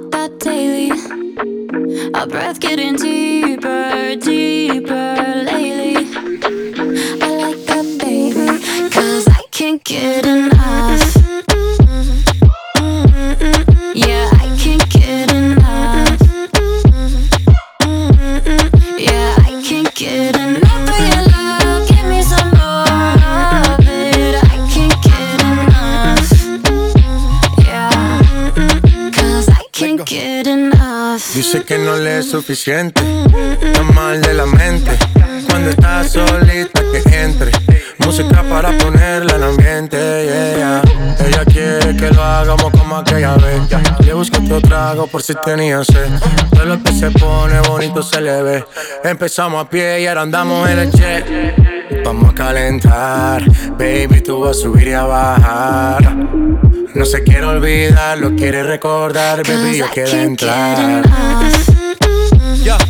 want that daily. Our breath getting deeper, deeper lately. I like that, baby, 'cause I can't get enough. Yeah, I can't get enough. Yeah, I can't get enough of your love. Give me some more of it. I can't get enough. Yeah, 'cause I can't get enough. Dice que no le es suficiente, está mal de la mente. Cuando estás solita que entre música para ponerla en ambiente, yeah. Ella quiere que lo hagamos como aquella vez. Le busqué otro trago por si tenía sed. Todo lo que se pone bonito se le ve. Empezamos a pie y ahora andamos en el jet. Vamos a calentar, baby, tú vas a subir y a bajar. No se quiere olvidar, lo quiere recordar, baby, yo quiero entrar. Yeah,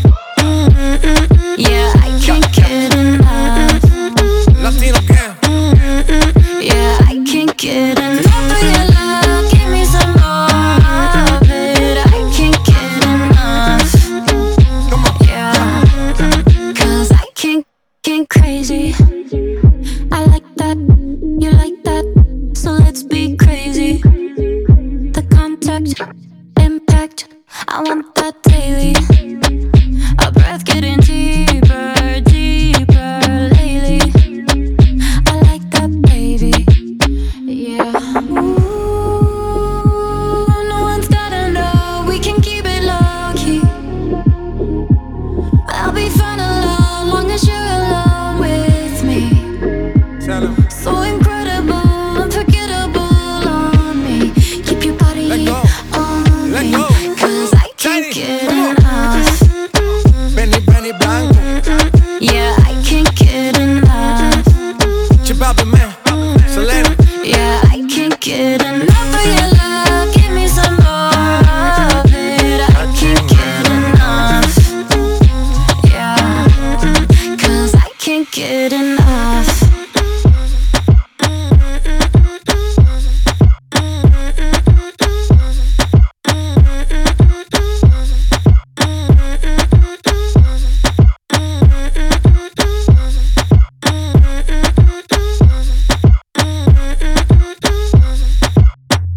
I can't get enough. Latino gang. Yeah, I can't get enough of your love. Give me some more of it. I can't get enough. Yeah, 'cause I can't get crazy. I like that, you like that, so let's be crazy. The contact, impact, I want that daily. Our breath getting deeper, deeper lately. I like that, baby. Yeah. Ooh, no one's gotta know. We can keep it low key. I'll be fine alone, long as you're alone with me. So incredible, unforgettable on me. Keep your body on me, 'cause I can't get